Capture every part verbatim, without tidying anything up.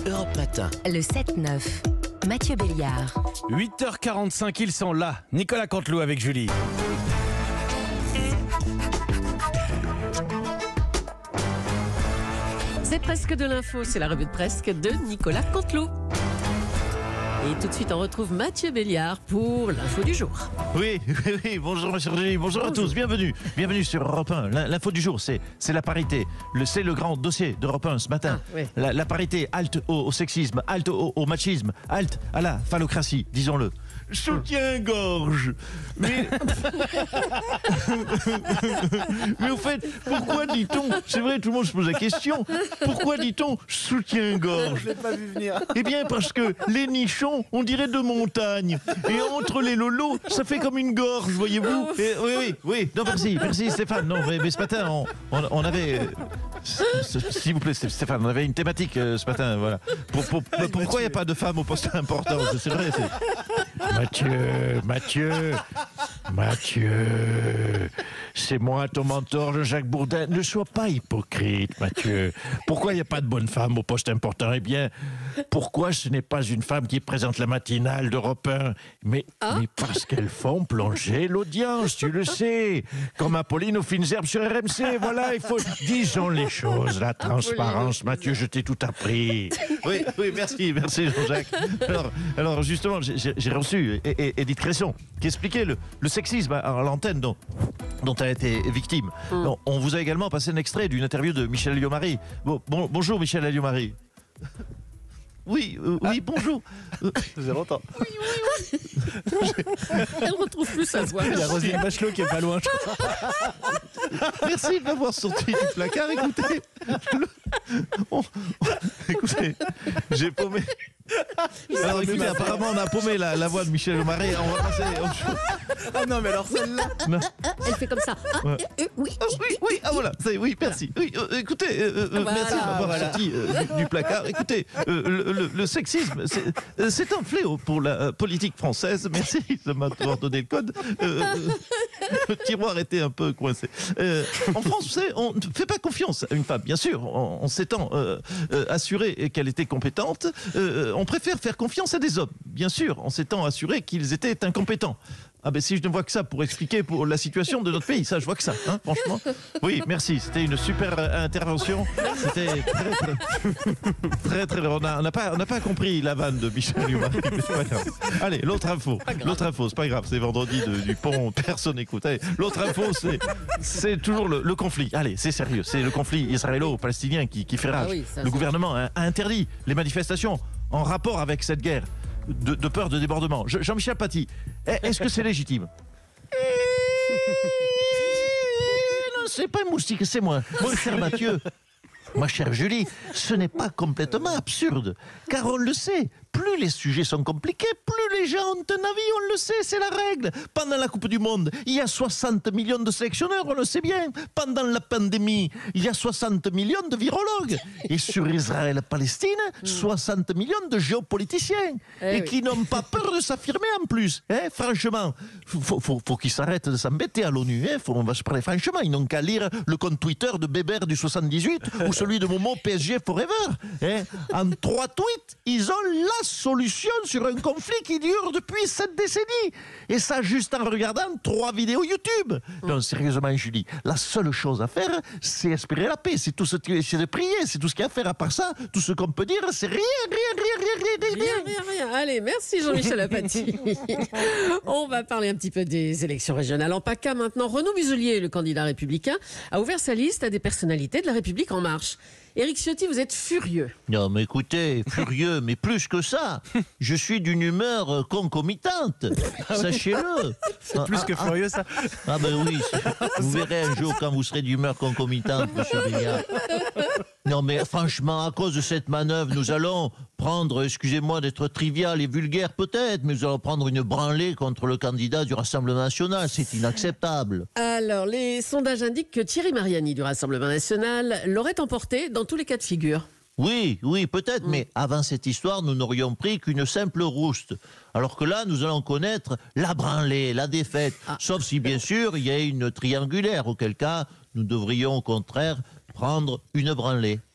Europe Matin. Le sept neuf. Mathieu Béliard. huit heures quarante-cinq, ils sont là. Nicolas Canteloup avec Julie. C'est presque de l'info, c'est la revue de presse de Nicolas Canteloup. Et tout de suite, on retrouve Mathieu Béliard pour l'info du jour. Oui, oui, oui, bonjour monsieur Roger, bonjour, bonjour à tous, bienvenue, bienvenue sur Europe un. L'info du jour, c'est c'est la parité, le, c'est le grand dossier d'Europe un ce matin. Ah, oui. la, la parité, halte au, au sexisme, halte au, au machisme, halte à la phallocratie, disons-le. Soutien-gorge. Mais... Mais au fait, pourquoi dit-on, c'est vrai, tout le monde se pose la question, pourquoi dit-on soutien-gorge? Je l'ai pas vu venir. Eh bien parce que les nichons, on dirait deux montagnes. Et entre les lolos, ça fait comme une gorge, voyez-vous. Et, oui, oui, oui. Non, merci, merci Stéphane. Non, mais, mais ce matin, on, on, on avait... S'il vous plaît, Stéphane, on avait une thématique euh, ce matin, voilà. Pour, pour, pourquoi il n'y a pas de femmes au poste important? C'est vrai, c'est... Mathieu, Mathieu, Mathieu, c'est moi ton mentor, Jean-Jacques Bourdin. Ne sois pas hypocrite, Mathieu. Pourquoi il n'y a pas de bonne femme au poste important? Eh bien, pourquoi ce n'est pas une femme qui présente la matinale d'Europe un? Mais, Ah. mais parce qu'elles font plonger l'audience, tu le sais. Comme Apolline aux fines herbes sur R M C, voilà, il faut... Disons les choses, la transparence, Mathieu, je t'ai tout appris. Oui, oui, merci, merci Jean-Jacques. Alors, alors justement, j'ai, j'ai reçu Édith Cresson qui expliquait le, le sexisme à l'antenne dont, dont elle a été victime. Mm. On, on vous a également passé un extrait d'une interview de Michel Alliot-Marie. Bon, bon, bonjour Michel Alliot-Marie. Oui, euh, oui, bonjour. J'ai longtemps. Elle retrouve plus sa voix. Il y a Roselyne Bachelot qui est pas loin. Merci de m'avoir sorti du placard. Écoutez, le- on- on- écoutez, j'ai paumé. Alors écoutez, apparemment on a paumé la, la voix de Michel Alliot-Marie. On va passer. Ah non, mais alors celle-là. Non. Elle fait comme ça. Ah, Ouais. euh, euh, oui, Ah, oui, oui, ah voilà, ça y est, oui, merci. Oui, euh, écoutez, euh, euh, Voilà, merci de m'avoir voilà. sorti euh, du, du placard. Écoutez, euh, le, le- le sexisme, c'est, euh, c'est un fléau pour la euh, politique française. Merci de m'avoir donné le code. Euh, euh, le tiroir était un peu coincé. Euh, en France, vous savez, on ne fait pas confiance à une femme, bien sûr. On, on s'étant euh, euh, assuré qu'elle était compétente. Euh, on préfère faire confiance à des hommes, bien sûr, en s'étant assuré qu'ils étaient incompétents. Ah ben si je ne vois que ça pour expliquer pour la situation de notre pays, ça je vois que ça, hein, franchement. Oui, merci, c'était une super euh, intervention. C'était très très très très. On n'a on n'a pas on n'a pas compris la vanne de Michel Alliot-Marie, mais c'est pas grave. Allez, l'autre info, l'autre info, c'est pas grave, c'est vendredi de- du pont, personne n'écoute. Allez, l'autre info, c'est c'est toujours le, le conflit. Allez, c'est sérieux, c'est le conflit israélo-palestinien qui, qui fait rage. Ah oui, ça, le c'est- gouvernement a, a interdit les manifestations en rapport avec cette guerre. De, de peur de débordement. Je- Jean-Michel Paty, est-ce que c'est légitime? Non, c'est pas un moustique, c'est moi. Mon cher Mathieu, ma chère Julie, ce n'est pas complètement absurde. Car on le sait, plus les sujets sont compliqués, plus les gens ont un avis, on le sait, c'est la règle. Pendant la Coupe du Monde, il y a soixante millions de sélectionneurs, on le sait bien. Pendant la pandémie, il y a soixante millions de virologues. Et sur Israël-Palestine, soixante millions de géopoliticiens. Eh et oui. qui n'ont pas peur de s'affirmer en plus. Hein, franchement, faut, faut, faut, faut qu'ils s'arrêtent de s'embêter à l'ONU. Hein, faut, on va se parler franchement. Ils n'ont qu'à lire le compte Twitter de Bébert du soixante-dix-huit ou celui de Momo P S G Forever. Hein. En trois tweets, ils ont la solution sur un conflit qui dure depuis sept décennies. Et ça juste en regardant trois vidéos YouTube. Non, sérieusement, Julie, la seule chose à faire, c'est espérer la paix. C'est tout ce qui c'est de prier. C'est tout ce qu'il y a à faire. À part ça, tout ce qu'on peut dire, c'est rien, rien, rien, rien, rien, rien. Rien, rien, rien. Allez, merci Jean-Michel Apathy. On va parler un petit peu des élections régionales. En PACA maintenant, Renaud Muselier, le candidat républicain, a ouvert sa liste à des personnalités de la République En Marche. Éric Ciotti, vous êtes furieux. Non, mais écoutez, furieux, mais plus que ça, je suis d'une humeur euh, concomitante. Sachez-le. C'est plus que furieux, ça. Ah ben oui, c'est- vous verrez un jour quand vous serez d'humeur concomitante, monsieur Béliard. Non mais franchement, à cause de cette manœuvre, nous allons prendre, excusez-moi d'être trivial et vulgaire peut-être, mais nous allons prendre une branlée contre le candidat du Rassemblement National. C'est inacceptable. Alors, les sondages indiquent que Thierry Mariani du Rassemblement National l'aurait emporté dans tous les cas de figure. Oui, oui, peut-être, mais avant cette histoire, nous n'aurions pris qu'une simple rouste. Alors que là, nous allons connaître la branlée, la défaite. Sauf si, bien sûr, il y a une triangulaire, auquel cas, nous devrions au contraire prendre une branlée.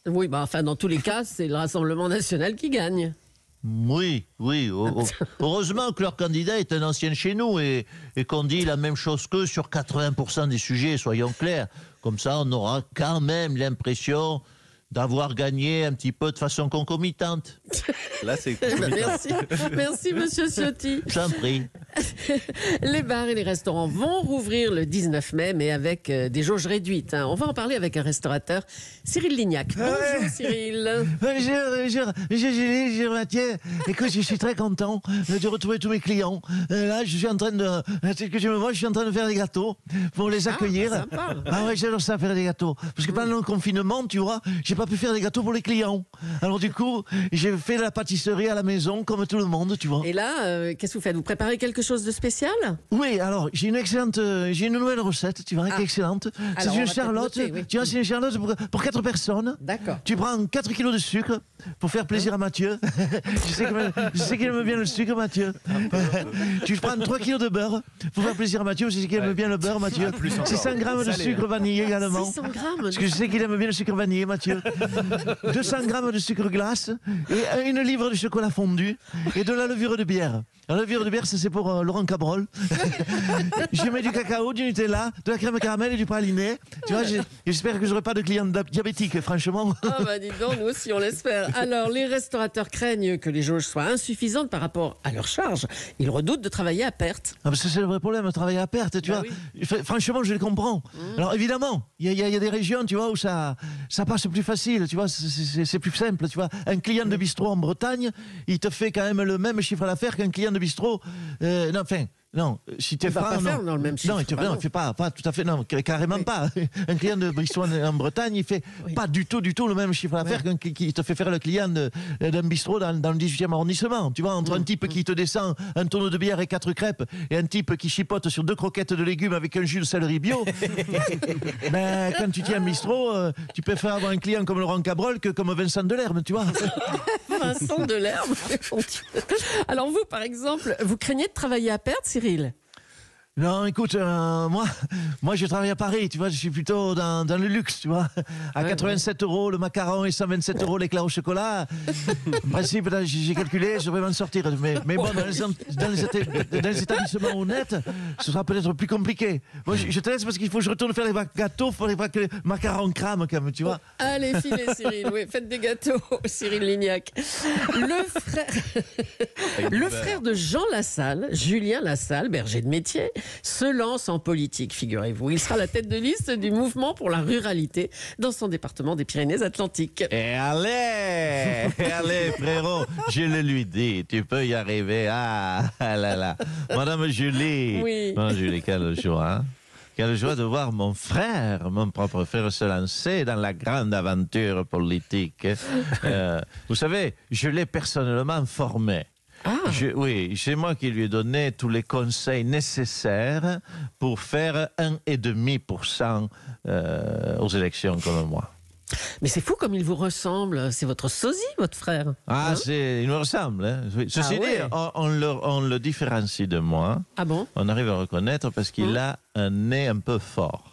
Oui, bah, enfin, dans tous les cas, c'est le Rassemblement national qui gagne. Oui, oui. oh, oh. Heureusement que leur candidat est un ancien de chez nous et, et qu'on dit la même chose qu'eux sur quatre-vingts pour cent des sujets, soyons clairs. Comme ça, on aura quand même l'impression d'avoir gagné un petit peu de façon concomitante. Là, c'est Merci, merci Monsieur Ciotti. J'en prie. Les bars et les restaurants vont rouvrir le dix-neuf mai, mais avec euh, des jauges réduites. hein. On va en parler avec un restaurateur, Cyril Lignac. Bonjour Ouais. Cyril. Bonjour, bonjour, bonjour Julie, bonjour Mathieu. Écoute, je suis très content de retrouver tous mes clients. Euh, Là, je suis en train de, c'est que je me vois, je suis en train de faire des gâteaux pour les accueillir. bah, sympa. Ah ouais, j'adore ça, faire des gâteaux. Parce que pendant le confinement, tu vois, j'ai pas pu faire des gâteaux pour les clients. Alors du coup, j'ai fait de la pâtisserie à la maison, comme tout le monde, tu vois. Et là, euh, qu'est-ce que vous faites? Vous préparez quelque chose de spécial? Oui, alors j'ai une excellente, euh, j'ai une nouvelle recette, tu vois, Ah. qui est excellente. C'est Alors, on une va charlotte, peut-être noter, oui. tu vois, c'est une charlotte pour, pour quatre personnes. D'accord. Tu prends quatre kilos de sucre pour faire plaisir à Mathieu. je sais que- je sais qu'il aime bien le sucre, Mathieu. tu prends trois kilos de beurre pour faire plaisir à Mathieu. Je sais qu'il aime bien le beurre, Mathieu. plus encore. C'est cent grammes de Salé, sucre hein. vanillé également. six cents grammes. Parce que je sais qu'il aime bien le sucre vanillé, Mathieu. deux cents grammes de sucre glace et une livre de chocolat fondu et de la levure de bière. La levure de bière, ça c'est pour euh, Laurent Cabrol. Je mets du cacao, du Nutella, de la crème caramel et du praliné. Tu vois, j'ai- j'espère que j'aurai pas de clients da- diabétiques, franchement. Ah bah dis donc, nous aussi on l'espère. Alors, les restaurateurs craignent que les jauges soient insuffisantes par rapport à leur charge. Ils redoutent de travailler à perte. Ah, parce que c'est le vrai problème, travailler à perte, tu Bah vois. F- Franchement, je les comprends. Alors évidemment, il y, a- il y a- il y a des régions, tu vois, où ça, ça passe plus facile, tu vois, c'est- c'est c'est plus simple, tu vois. Un client de bistrot en Bretagne, il te fait quand même le même chiffre d'affaires qu'un client de bistrot. euh, non, enfin. Non, si tu es Il va franc, pas non. faire dans le même chiffre, Non, il te, bah non, non. il fait pas, pas tout à fait, non, ca- carrément Oui. pas. Un client de bistrot en, en Bretagne, il fait Oui. pas du tout, du tout le même chiffre d'affaires qu'un qui, qui te fait faire le client de- d'un bistrot dans, dans le dix-huitième arrondissement. Tu vois, entre Mm. un type qui te descend un tonneau de bière et quatre crêpes et un type qui chipote sur deux croquettes de légumes avec un jus de céleri bio. Ben, quand tu tiens un bistrot, euh, tu préfères avoir un client comme Laurent Cabrol que comme Vincent Delerme, tu vois. Vincent Delerme. Mon Dieu. Alors vous, par exemple, vous craignez de travailler à perte, Cyril? Non, écoute, euh, moi, moi, je travaille à Paris, tu vois, je suis plutôt dans, dans le luxe, tu vois. À Ouais, quatre-vingt-sept euros le macaron et cent vingt-sept euros l'éclair au chocolat. En principe, là, j'ai j'ai calculé, je devrais m'en sortir. Mais, mais bon, dans les, en- dans, les éta- dans les établissements honnêtes, ce sera peut-être plus compliqué. Moi, je, je te laisse parce qu'il faut que je retourne faire les gâteaux, il faudrait pas que les macarons crament, quand même, tu vois. Allez, filez, Cyril. Oui, faites des gâteaux, Cyril Lignac. Le frère, le frère de Jean Lassalle, Julien Lassalle, berger de métier, se lance en politique, figurez-vous. Il sera la tête de liste du mouvement pour la ruralité dans son département des Pyrénées-Atlantiques. Et allez, et allez, frérot, je le lui dis, tu peux y arriver. Ah, ah là là. Madame Julie. Oui. Madame Julie, quelle joie, hein. Quelle joie de voir mon frère, mon propre frère, se lancer dans la grande aventure politique. Euh, vous savez, je l'ai personnellement formé. Ah, Je- oui, c'est moi qui lui ai donné tous les conseils nécessaires pour faire un virgule cinq pour cent euh, aux élections comme moi. mais c'est fou comme il vous ressemble. C'est votre sosie, votre frère. Ah, Hein? c'est, il me ressemble. Hein. Oui. Ceci Ah dit, ouais. on, on le, on le différencie de moi. Ah bon? On arrive à reconnaître parce qu'il a un nez un peu fort.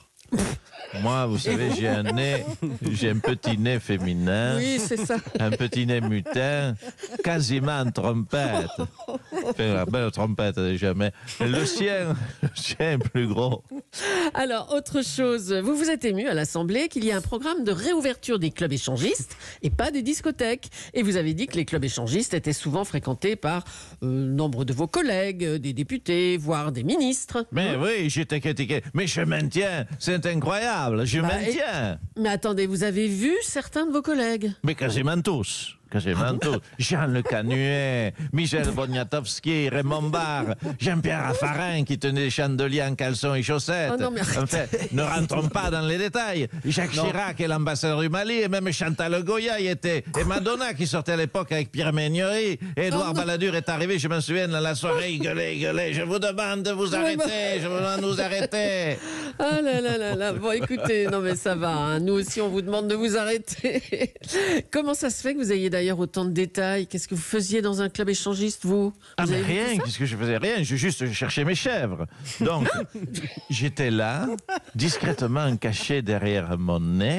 Moi, vous savez, j'ai un nez, j'ai un petit nez féminin, Oui, c'est ça. un petit nez mutin, quasiment en trompette. Enfin, la belle trompette déjà, mais le sien, le sien est plus gros. Alors, autre chose, vous vous êtes ému à l'Assemblée qu'il y ait un programme de réouverture des clubs échangistes et pas des discothèques. Et vous avez dit que les clubs échangistes étaient souvent fréquentés par euh, nombre de vos collègues, euh, des députés, voire des ministres. Mais oui, j'étais critiqué, mais je maintiens, c'est incroyable, je Bah, maintiens. Mais attendez, vous avez vu certains de vos collègues? Mais quasiment tous. Quasiment tous. Jean Le Canuet, Michel Boniatowski, Raymond Barre, Jean-Pierre Raffarin qui tenait des chandeliers en caleçons et chaussettes. Oh non, mais arrêtez. Enfin, ne rentrons pas dans les détails. Jacques Chirac est l'ambassadeur du Mali et même Chantal Goya y était. Et Madonna qui sortait à l'époque avec Pierre Méniori. Et Édouard Oh non. Balladur est arrivé, je me souviens, dans la soirée, il gueulait, il gueulait. Je vous demande de vous Oui, arrêter, je vous demande de vous arrêter. Ah là là là là. Bon, écoutez, non mais ça va. hein. Nous aussi, on vous demande de vous arrêter. Comment ça se fait que vous ayez d'ailleurs autant de détails? Qu'est-ce que vous faisiez dans un club échangiste, vous? Ah Vous mais avez vu rien, tout ça? qu'est-ce que je faisais? Rien, je juste cherchais mes chèvres. Donc, j'étais là, discrètement caché derrière mon nez,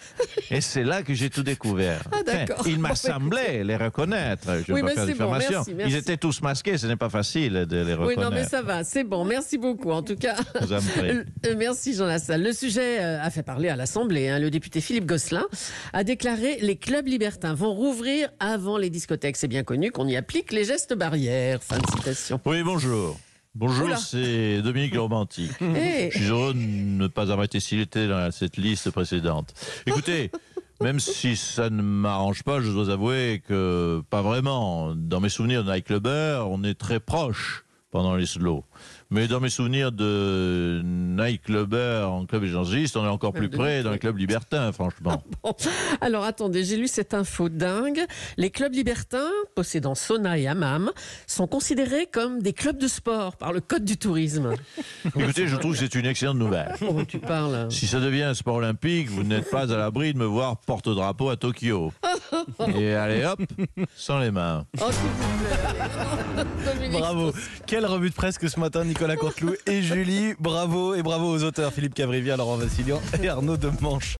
Et c'est là que j'ai tout découvert. Ah, d'accord. Enfin, il m'a Bon, semblé les reconnaître. Je ne Oui, veux bah, pas faire c'est bon, diffamation. merci, merci. Ils étaient tous masqués, ce n'est pas facile de les Oui, reconnaître. non, mais ça va, c'est bon. Merci beaucoup, en tout cas. Je vous en prie. Euh, Merci, Jean Lassalle. Le sujet euh, a fait parler à l'Assemblée. hein. Le député Philippe Gosselin a déclaré « Les clubs libertins vont rouvrir avant les discothèques. C'est bien connu qu'on y applique les gestes barrières. » Fin de citation. Oui, bonjour. Bonjour, Oula. c'est Dominique le Romantique. Eh, Je suis heureux de ne pas avoir été cité dans cette liste précédente. Écoutez, même si ça ne m'arrange pas, je dois avouer que pas vraiment. Dans mes souvenirs de nightclubber, on est très proche pendant les slows. Mais dans mes souvenirs de nightclubber en club échangiste, on est encore plus près dans les clubs libertins, franchement. bon. Alors attendez, j'ai lu cette info dingue. Les clubs libertins, possédant sauna et hammam, sont considérés comme des clubs de sport par le Code du tourisme. Écoutez, je trouve que c'est une excellente nouvelle. Oh, tu parles. Si ça devient un sport olympique, vous n'êtes pas à l'abri de me voir porte-drapeau à Tokyo. Et allez hop, sans les mains. Oh, s'il vous plaît, allez. Dominique Bravo. Strauss. Quelle revue de presse que ce matin, Nicolas Canteloup et Julie. Bravo et bravo aux auteurs Philippe Cavrivière, Laurent Vassilian et Arnaud Demanche.